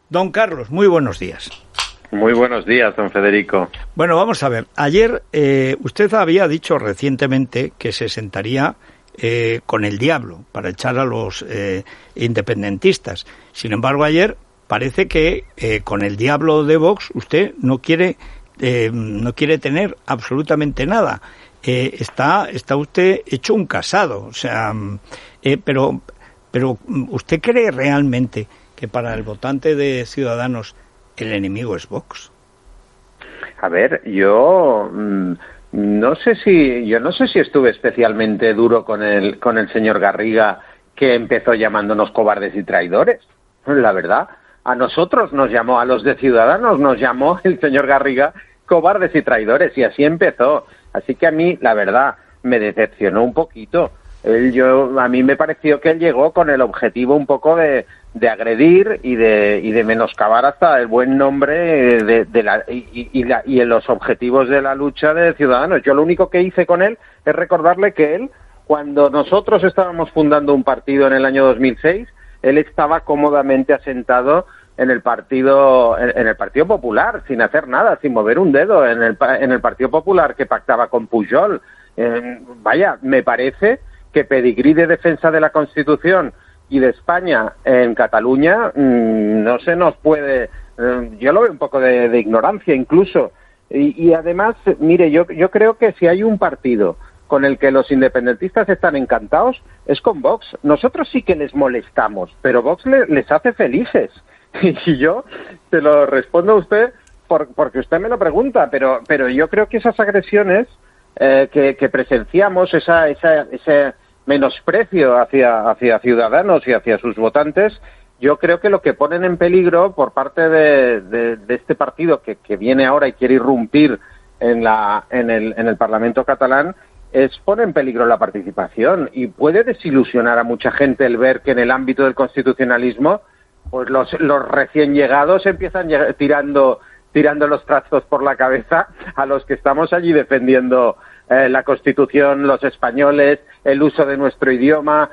Don Carlos, muy buenos días. Muy buenos días, don Federico. Bueno, vamos a ver. Ayer usted había dicho recientemente que se sentaría con el diablo para echar a los independentistas. Sin embargo, ayer parece que con el diablo de Vox usted no quiere tener absolutamente nada. Está usted hecho un casado. O sea, pero ¿usted cree realmente que para el votante de Ciudadanos el enemigo es Vox? A ver, yo no sé si estuve especialmente duro con el señor Garriga, que empezó llamándonos cobardes y traidores. La verdad, a nosotros nos llamó, a los de Ciudadanos nos llamó el señor Garriga cobardes y traidores, y así empezó. Así que a mí, la verdad, me decepcionó un poquito. A mí me pareció que él llegó con el objetivo un poco de agredir y de menoscabar hasta el buen nombre y en los objetivos de la lucha de Ciudadanos. Yo lo único que hice con él es recordarle que él, cuando nosotros estábamos fundando un partido en el año 2006, él estaba cómodamente asentado en el Partido Popular, sin hacer nada, sin mover un dedo, en el Partido Popular que pactaba con Pujol. Vaya, me parece que pedigrí de defensa de la Constitución y de España en Cataluña no se nos puede... yo lo veo un poco de ignorancia incluso. Y además, mire, yo creo que si hay un partido con el que los independentistas están encantados, es con Vox. Nosotros sí que les molestamos, pero Vox les hace felices. Y yo se lo respondo a usted porque usted me lo pregunta, pero yo creo que esas agresiones que presenciamos, ese menosprecio hacia Ciudadanos y hacia sus votantes, yo creo que lo que ponen en peligro por parte de este partido que viene ahora y quiere irrumpir en el Parlamento catalán, pone en peligro la participación, y puede desilusionar a mucha gente el ver que en el ámbito del constitucionalismo pues los recién llegados empiezan tirando los trastos por la cabeza a los que estamos allí defendiendo la Constitución, los españoles, el uso de nuestro idioma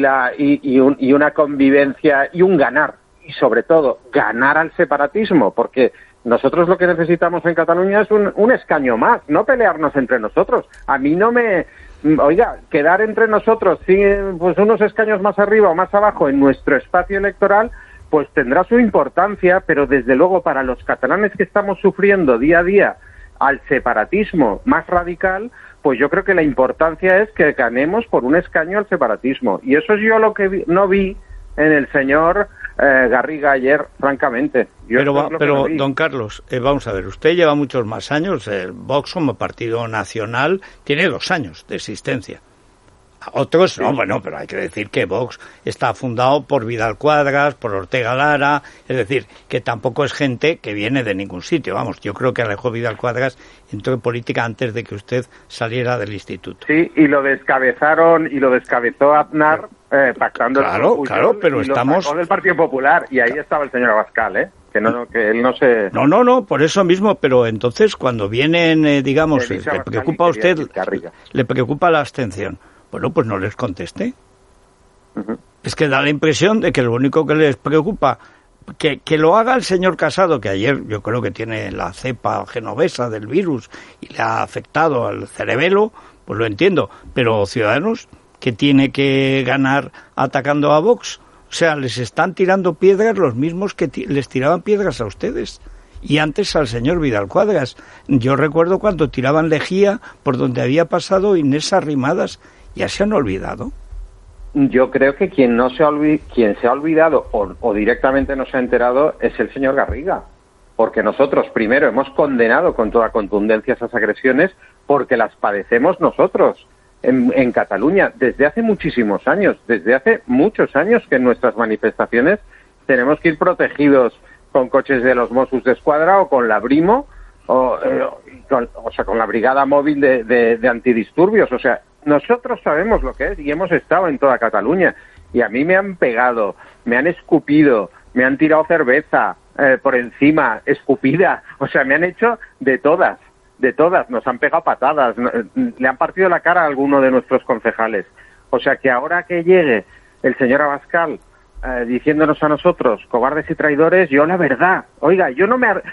y una convivencia y un ganar, y sobre todo ganar al separatismo, porque nosotros lo que necesitamos en Cataluña es un escaño más, no pelearnos entre nosotros. A mí no me... Oiga, quedar entre nosotros pues unos escaños más arriba o más abajo en nuestro espacio electoral, pues tendrá su importancia, pero desde luego para los catalanes que estamos sufriendo día a día al separatismo más radical, pues yo creo que la importancia es que ganemos por un escaño al separatismo. Y eso es yo lo que no vi en el señor Garriga ayer, francamente. Pero don Carlos, vamos a ver, usted lleva muchos más años, el Vox como partido nacional tiene 2 años de existencia. Otros no, bueno, pero hay que decir que Vox está fundado por Vidal Quadras, por Ortega Lara, es decir, que tampoco es gente que viene de ningún sitio. Vamos, yo creo que Alejo Vidal Quadras entró en política antes de que usted saliera del instituto. Sí, y lo descabezó Aznar pactando... Claro, pero estamos... Lo sacó del Partido Popular, y ahí estaba el señor Abascal, que él no se... No, por eso mismo, pero entonces cuando vienen, digamos, le preocupa a usted, le preocupa la abstención. Bueno, pues no les conteste. Uh-huh. Es que da la impresión de que lo único que les preocupa, que lo haga el señor Casado, que ayer yo creo que tiene la cepa genovesa del virus y le ha afectado al cerebelo, pues lo entiendo. Pero Ciudadanos, que tiene que ganar atacando a Vox, o sea, les están tirando piedras los mismos que les tiraban piedras a ustedes. Y antes al señor Vidal Quadras. Yo recuerdo cuando tiraban lejía por donde había pasado Inés Arrimadas. ¿Ya se han olvidado? Yo creo que quien se ha olvidado o directamente no se ha enterado es el señor Garriga, porque nosotros primero hemos condenado con toda contundencia esas agresiones porque las padecemos nosotros en Cataluña desde hace muchísimos años, desde hace muchos años que en nuestras manifestaciones tenemos que ir protegidos con coches de los Mossos d'Esquadra o con la Brimo con la brigada móvil de antidisturbios. O sea, nosotros sabemos lo que es y hemos estado en toda Cataluña, y a mí me han pegado, me han escupido, me han tirado cerveza por encima, escupida, o sea, me han hecho de todas, nos han pegado patadas, le han partido la cara a alguno de nuestros concejales. O sea, que ahora que llegue el señor Abascal diciéndonos a nosotros cobardes y traidores, yo la verdad, oiga, yo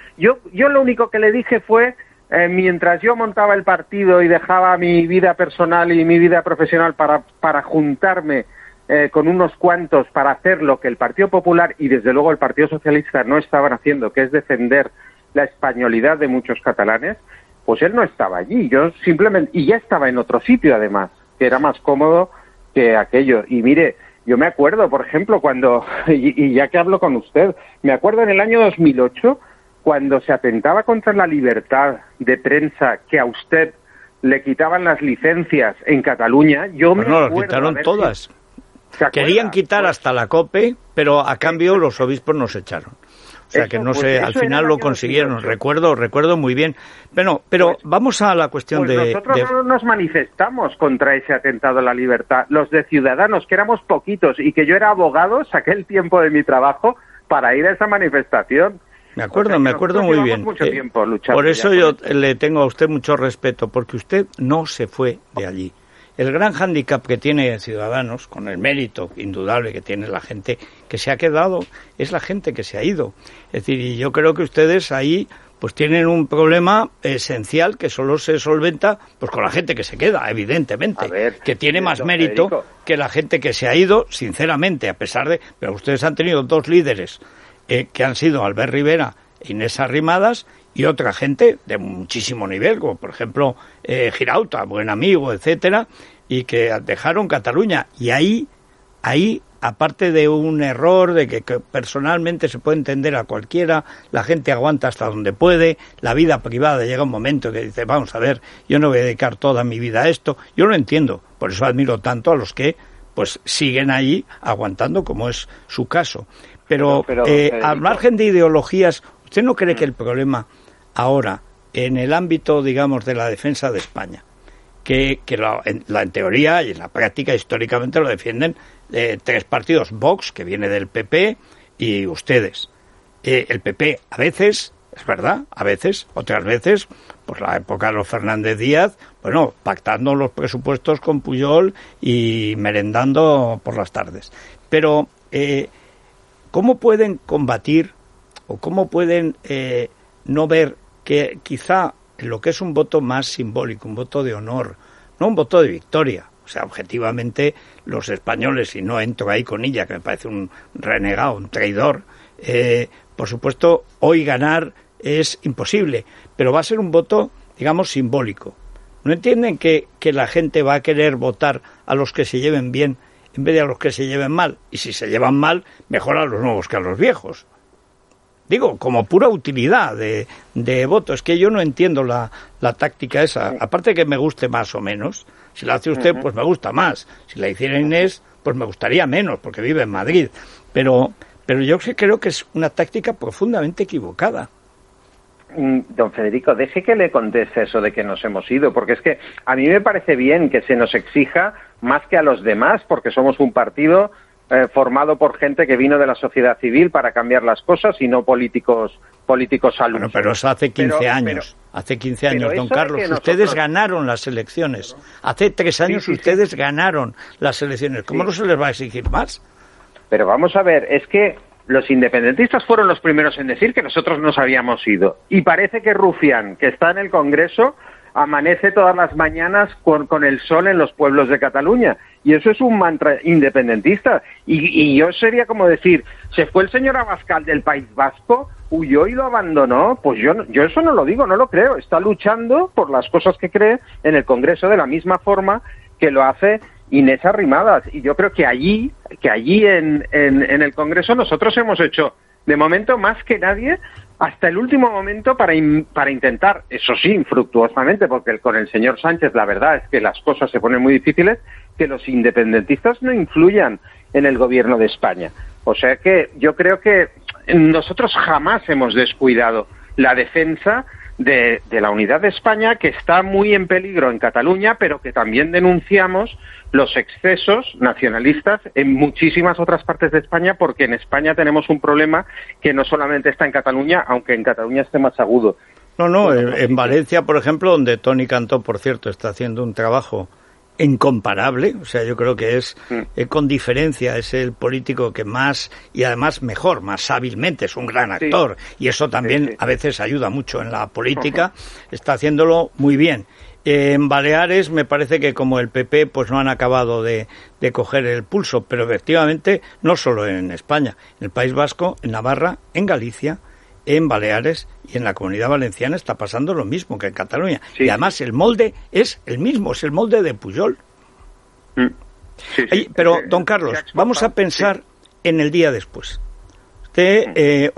lo único que le dije fue, mientras yo montaba el partido y dejaba mi vida personal y mi vida profesional para juntarme con unos cuantos para hacer lo que el Partido Popular y desde luego el Partido Socialista no estaban haciendo, que es defender la españolidad de muchos catalanes, pues él no estaba allí, yo simplemente, y ya estaba en otro sitio además, que era más cómodo que aquello. Y mire, yo me acuerdo, por ejemplo, cuando, y ya que hablo con usted, me acuerdo en el año 2008, cuando se atentaba contra la libertad de prensa, que a usted le quitaban las licencias en Cataluña, yo me acuerdo... No, las quitaron todas. Querían quitar hasta la COPE, pero a cambio los obispos nos echaron. O sea que no sé, al final lo consiguieron, recuerdo muy bien. Pero vamos a la cuestión de... Nosotros no nos manifestamos contra ese atentado a la libertad. Los de Ciudadanos, que éramos poquitos y que yo era abogado, saqué el tiempo de mi trabajo para ir a esa manifestación. Me acuerdo muy bien. Mucho tiempo luchando. Por eso yo le tengo a usted mucho respeto, porque usted no se fue de allí. El gran hándicap que tiene Ciudadanos, con el mérito indudable que tiene la gente que se ha quedado, es la gente que se ha ido. Es decir, y yo creo que ustedes ahí pues tienen un problema esencial que solo se solventa pues con la gente que se queda, evidentemente, que tiene más mérito Federico, que la gente que se ha ido, sinceramente, a pesar de... Pero ustedes han tenido dos líderes que han sido Albert Rivera e Inés Arrimadas, y otra gente de muchísimo nivel, como por ejemplo Girauta, buen amigo, etcétera, y que dejaron Cataluña. Y ahí, aparte de un error de que personalmente se puede entender a cualquiera, la gente aguanta hasta donde puede, la vida privada llega un momento que dice, vamos a ver, yo no voy a dedicar toda mi vida a esto. Yo lo entiendo, por eso admiro tanto a los que pues siguen ahí aguantando, como es su caso. Pero al margen de ideologías, ¿usted no cree que el problema ahora, en el ámbito, digamos, de la defensa de España, que en teoría y en la práctica históricamente lo defienden tres partidos, Vox, que viene del PP, y ustedes? El PP, a veces, es verdad, a veces, otras veces, pues la época de los Fernández Díaz, bueno, pactando los presupuestos con Pujol y merendando por las tardes. Pero, ¿cómo pueden combatir o cómo pueden no ver que quizá lo que es un voto más simbólico, un voto de honor, no un voto de victoria? O sea, objetivamente, los españoles, y no entro ahí con ella, que me parece un renegado, un traidor, por supuesto, hoy ganar es imposible, pero va a ser un voto, digamos, simbólico. ¿No entienden que la gente va a querer votar a los que se lleven bien en vez de a los que se lleven mal? Y si se llevan mal, mejor a los nuevos que a los viejos. Digo, como pura utilidad de voto. Es que yo no entiendo la táctica esa. Aparte que me guste más o menos. Si la hace usted, pues me gusta más. Si la hiciera Inés, pues me gustaría menos, porque vive en Madrid. Pero yo creo que es una táctica profundamente equivocada. Don Federico, deje que le conteste eso de que nos hemos ido, porque es que a mí me parece bien que se nos exija más que a los demás, porque somos un partido formado por gente que vino de la sociedad civil para cambiar las cosas y no políticos alumnos. Bueno, pero eso hace 15 años. Hace 15 años, don Carlos. Ustedes ganaron las elecciones. Hace 3 años ustedes ganaron las elecciones. ¿Cómo no se les va a exigir más? Pero vamos a ver, es que los independentistas fueron los primeros en decir que nosotros nos habíamos ido. Y parece que Rufián, que está en el Congreso, amanece todas las mañanas con el sol en los pueblos de Cataluña. Y eso es un mantra independentista. Y yo sería como decir, ¿se fue el señor Abascal del País Vasco? ¿Huyó y lo abandonó? Pues yo eso no lo digo, no lo creo. Está luchando por las cosas que cree en el Congreso de la misma forma que lo hace Inés Arrimadas. Y yo creo que allí en el Congreso nosotros hemos hecho, de momento, más que nadie, hasta el último momento para intentar, eso sí, infructuosamente, porque con el señor Sánchez la verdad es que las cosas se ponen muy difíciles, que los independentistas no influyan en el gobierno de España. O sea que yo creo que nosotros jamás hemos descuidado la defensa de la unidad de España, que está muy en peligro en Cataluña, pero que también denunciamos los excesos nacionalistas en muchísimas otras partes de España, porque en España tenemos un problema que no solamente está en Cataluña, aunque en Cataluña esté más agudo. No, en Valencia, por ejemplo, donde Toni Cantó, por cierto, está haciendo un trabajo incomparable, o sea, yo creo que es con diferencia es el político que más y además mejor, más hábilmente, es un gran actor y eso también a veces ayuda mucho en la política, está haciéndolo muy bien. En Baleares me parece que como el PP pues no han acabado de coger el pulso, pero efectivamente no solo en España, en el País Vasco, en Navarra, en Galicia, en Baleares y en la Comunidad Valenciana está pasando lo mismo que en Cataluña. Y además el molde es el mismo, es el molde de Pujol. Pero, don Carlos, vamos a pensar en el día después. Usted,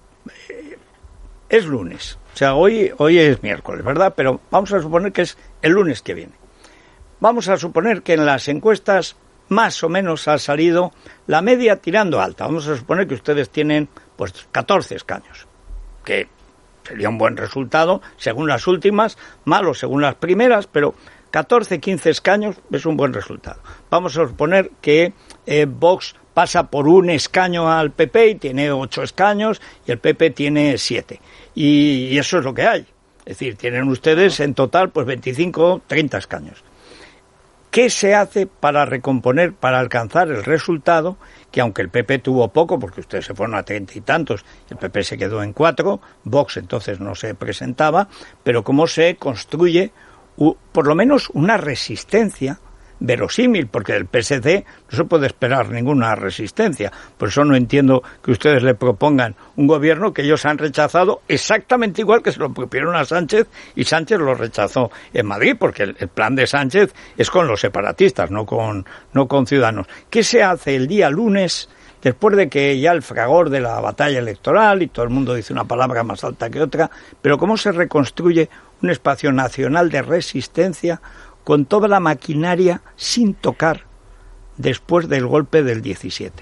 es lunes. O sea, hoy es miércoles, ¿verdad? Pero vamos a suponer que es el lunes que viene. Vamos a suponer que en las encuestas más o menos ha salido la media tirando alta. Vamos a suponer que ustedes tienen pues 14 escaños, que sería un buen resultado según las últimas, malo según las primeras, pero 14, 15 escaños es un buen resultado. Vamos a suponer que Vox pasa por un escaño al PP y tiene 8 escaños y el PP tiene 7. Y eso es lo que hay. Es decir, tienen ustedes en total pues 25, 30 escaños. ¿Qué se hace para recomponer, para alcanzar el resultado que aunque el PP tuvo poco, porque ustedes se fueron a 30 y tantos, el PP se quedó en 4, Vox entonces no se presentaba, pero cómo se construye por lo menos una resistencia verosímil, porque del PSC no se puede esperar ninguna resistencia. Por eso no entiendo que ustedes le propongan un gobierno que ellos han rechazado exactamente igual que se lo propusieron a Sánchez y Sánchez lo rechazó en Madrid, porque el plan de Sánchez es con los separatistas, no con Ciudadanos. ¿Qué se hace el día lunes, después de que ya el fragor de la batalla electoral y todo el mundo dice una palabra más alta que otra, pero cómo se reconstruye un espacio nacional de resistencia con toda la maquinaria sin tocar después del golpe del 17?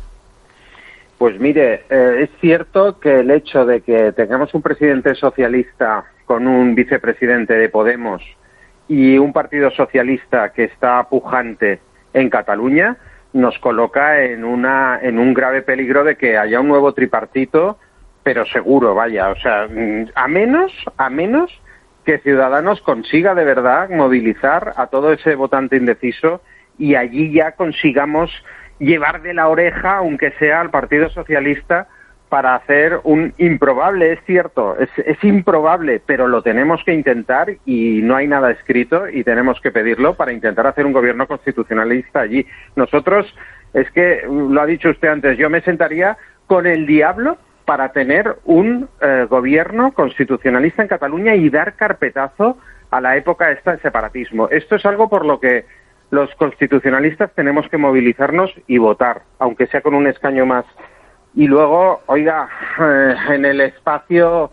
Pues mire, es cierto que el hecho de que tengamos un presidente socialista con un vicepresidente de Podemos y un partido socialista que está pujante en Cataluña nos coloca en un grave peligro de que haya un nuevo tripartito, pero seguro, vaya, o sea, a menos que Ciudadanos consiga de verdad movilizar a todo ese votante indeciso y allí ya consigamos llevar de la oreja, aunque sea al Partido Socialista, para hacer un improbable, es cierto, es improbable, pero lo tenemos que intentar y no hay nada escrito y tenemos que pedirlo para intentar hacer un gobierno constitucionalista allí. Nosotros, es que, lo ha dicho usted antes, yo me sentaría con el diablo para tener un gobierno constitucionalista en Cataluña y dar carpetazo a la época esta de separatismo. Esto es algo por lo que los constitucionalistas tenemos que movilizarnos y votar, aunque sea con un escaño más. Y luego, oiga, en el espacio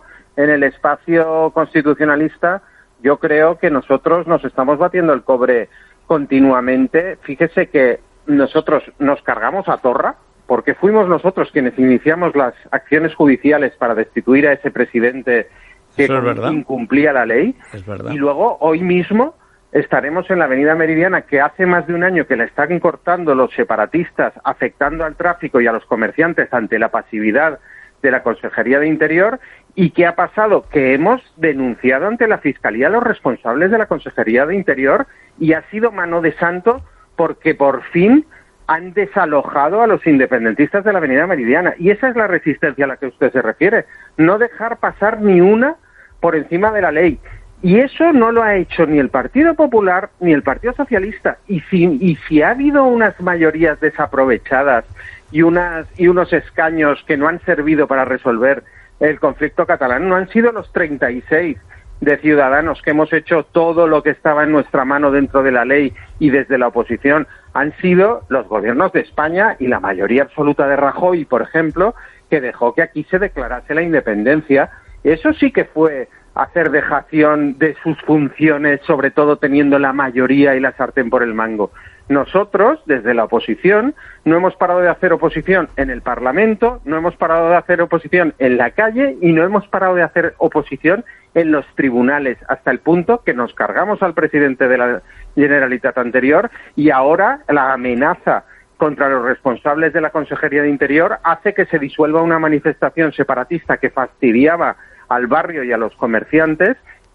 constitucionalista, yo creo que nosotros nos estamos batiendo el cobre continuamente. Fíjese que nosotros nos cargamos a Torra, porque fuimos nosotros quienes iniciamos las acciones judiciales para destituir a ese presidente que incumplía la ley. Es verdad. Y luego, hoy mismo, estaremos en la Avenida Meridiana, que hace más de un año que la están cortando los separatistas, afectando al tráfico y a los comerciantes ante la pasividad de la Consejería de Interior. ¿Y qué ha pasado? Que hemos denunciado ante la Fiscalía a los responsables de la Consejería de Interior y ha sido mano de santo porque por fin han desalojado a los independentistas de la Avenida Meridiana. Y esa es la resistencia a la que usted se refiere. No dejar pasar ni una por encima de la ley. Y eso no lo ha hecho ni el Partido Popular ni el Partido Socialista. Y si ha habido unas mayorías desaprovechadas y unos escaños que no han servido para resolver el conflicto catalán, no han sido los 36 de Ciudadanos, que hemos hecho todo lo que estaba en nuestra mano dentro de la ley y desde la oposición, han sido los gobiernos de España y la mayoría absoluta de Rajoy, por ejemplo, que dejó que aquí se declarase la independencia. Eso sí que fue hacer dejación de sus funciones, sobre todo teniendo la mayoría y la sartén por el mango. Nosotros, desde la oposición, no hemos parado de hacer oposición en el Parlamento, no hemos parado de hacer oposición en la calle y no hemos parado de hacer oposición en los tribunales, hasta el punto que nos cargamos al presidente de la Generalitat anterior y ahora la amenaza contra los responsables de la Consejería de Interior hace que se disuelva una manifestación separatista que fastidiaba al barrio y a los comerciantes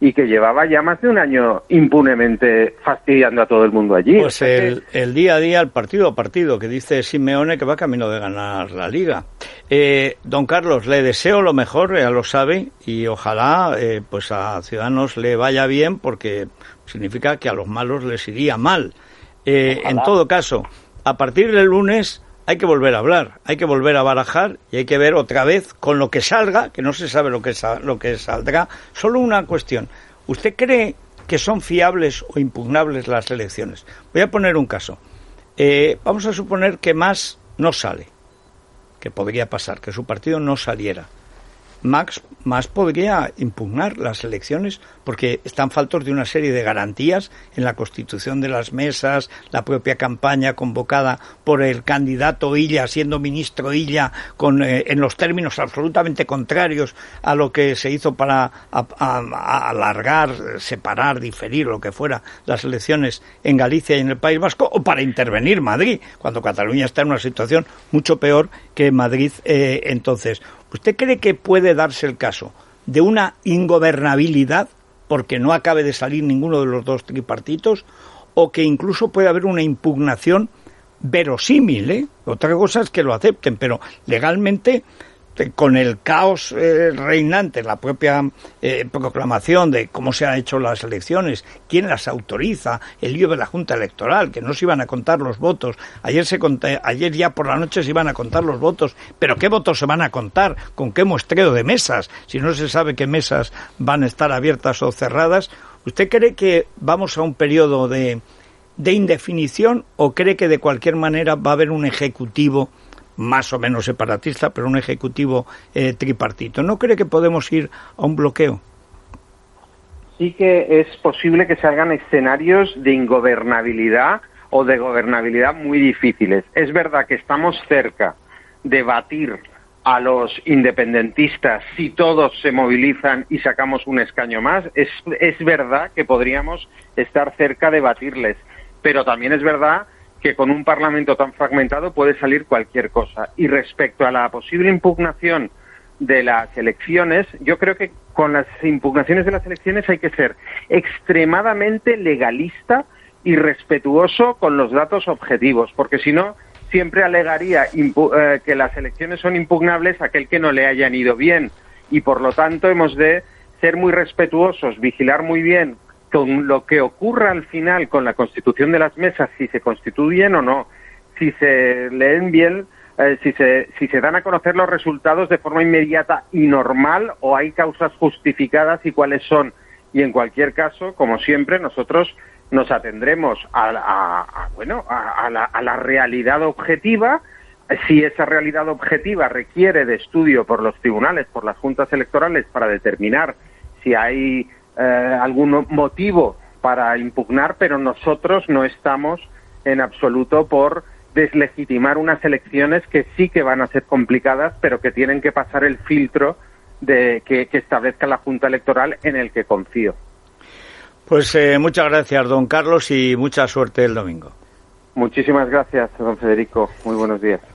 y que llevaba ya más de un año impunemente fastidiando a todo el mundo allí. Pues el día a día, el partido a partido, que dice Simeone que va camino de ganar la Liga. Don Carlos, le deseo lo mejor, ya lo sabe, y ojalá pues a Ciudadanos le vaya bien, porque significa que a los malos les iría mal. En todo caso, a partir del lunes hay que volver a hablar, hay que volver a barajar y hay que ver otra vez con lo que salga, que no se sabe lo que saldrá. Solo una cuestión. ¿Usted cree que son fiables o impugnables las elecciones? Voy a poner un caso. Vamos a suponer que Mas no sale, que podría pasar, que su partido no saliera. Mas podría impugnar las elecciones porque están faltos de una serie de garantías en la constitución de las mesas, la propia campaña convocada por el candidato Illa, siendo ministro Illa, en los términos absolutamente contrarios a lo que se hizo para alargar, separar, diferir, lo que fuera, las elecciones en Galicia y en el País Vasco, o para intervenir Madrid, cuando Cataluña está en una situación mucho peor que Madrid entonces. ¿Usted cree que puede darse el caso de una ingobernabilidad porque no acabe de salir ninguno de los dos tripartitos, o que incluso puede haber una impugnación verosímil? Otra cosa es que lo acepten, pero legalmente, con el caos reinante, la propia proclamación de cómo se han hecho las elecciones, quién las autoriza, el lío de la Junta Electoral, que no se iban a contar los votos, ayer ya por la noche se iban a contar los votos, pero ¿qué votos se van a contar? ¿Con qué muestreo de mesas? Si no se sabe qué mesas van a estar abiertas o cerradas. ¿Usted cree que vamos a un periodo de indefinición, o cree que de cualquier manera va a haber un ejecutivo más o menos separatista, pero un ejecutivo tripartito? ¿No cree que podemos ir a un bloqueo? Sí que es posible que salgan escenarios de ingobernabilidad o de gobernabilidad muy difíciles. Es verdad que estamos cerca de batir a los independentistas si todos se movilizan y sacamos un escaño más. Es verdad que podríamos estar cerca de batirles, pero también es verdad que con un Parlamento tan fragmentado puede salir cualquier cosa. Y respecto a la posible impugnación de las elecciones, yo creo que con las impugnaciones de las elecciones hay que ser extremadamente legalista y respetuoso con los datos objetivos, porque si no, siempre alegaría que las elecciones son impugnables a aquel que no le hayan ido bien, y por lo tanto hemos de ser muy respetuosos, vigilar muy bien con lo que ocurra al final con la constitución de las mesas, si se constituyen o no, si se leen bien, si se dan a conocer los resultados de forma inmediata y normal, o hay causas justificadas y cuáles son. Y en cualquier caso, como siempre, nosotros nos atendremos a la realidad objetiva. Si esa realidad objetiva requiere de estudio por los tribunales, por las juntas electorales, para determinar si hay algún motivo para impugnar, pero nosotros no estamos en absoluto por deslegitimar unas elecciones que sí que van a ser complicadas, pero que tienen que pasar el filtro que establezca la Junta Electoral, en el que confío. Pues muchas gracias, don Carlos, y mucha suerte el domingo. Muchísimas gracias, don Federico. Muy buenos días.